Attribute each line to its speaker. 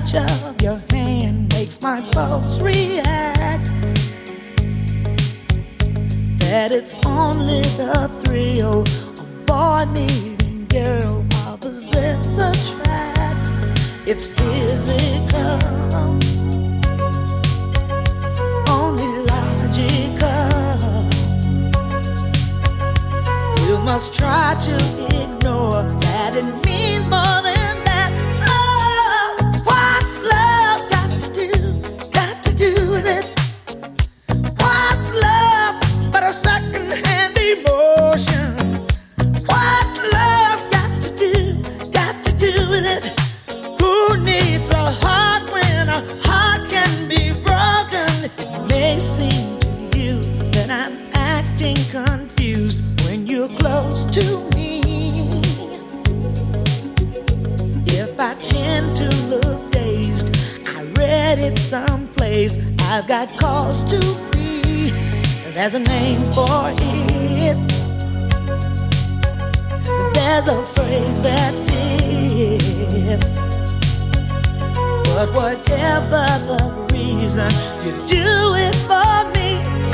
Speaker 1: touch of your hand makes my pulse react. That it's only the thrill of boy meeting girl opposites attract. It's physical, only logical. You must try to ignore that it means more than that. Oh, what's love got to do with it? What's love but a second-hand emotion? What's love got to do with it? Who needs a heart when a heart can be broken? It may seem to you that I'm acting confused when you're close to me. If I tend to look dazed, I read it someplace. I've got cause to be. There's a name for it. There's a phrase that fits. But whatever the reason, you do it for me.